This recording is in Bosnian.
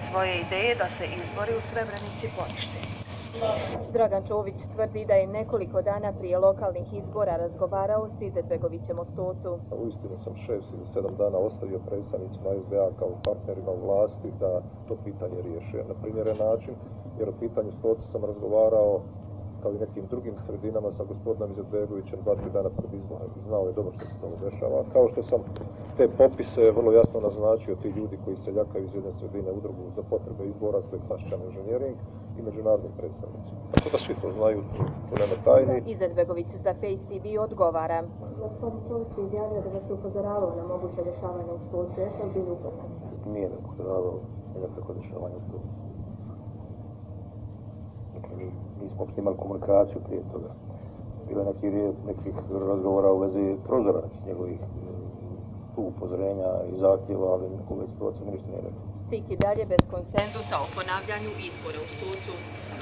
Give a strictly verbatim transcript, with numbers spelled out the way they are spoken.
svoje ideje da se izbori u Srebrenici ponište. Dragan Čović tvrdi da je nekoliko dana prije lokalnih izbora razgovarao s Izetbegovićem o Stocu. Uistinu sam šest ili sedam dana ostavio predstavnicima es de a kao partnerima u vlasti da to pitanje riješe na primjeren način, jer o pitanju Stoca sam razgovarao kao i nekim drugim sredinama sa gospodinom Izetbegovićem dva, tri dana pred izbora i znao je dobro što se tamo dešava. Kao što sam te popise vrlo jasno naznačio, ti ljudi koji se ljakaju iz jedne sredine u drugu za potrebe izbora, to je klasičan inženjering i međunarodni predstavnici. Tako da svi to znaju, to nema tajni. Izetbegović za Face te ve odgovara. Gospodin Čović je izjavio da vas je upozoravao na moguće dešavanje u Stocu. Jeste li bili upoznati? Nije me upozoravao nekako dešavanje u Stocu. Dakle, mi nismo uopšte imali komunikaciju prije toga. Bilo je nekih, nekih razgovora u vezi prozora njegovih upozorenja i zahtjeva, ali u vezi situacije mi ništa nije rekao. C I K i dalje bez konsenzusa o ponavljanju izbora u Stocu.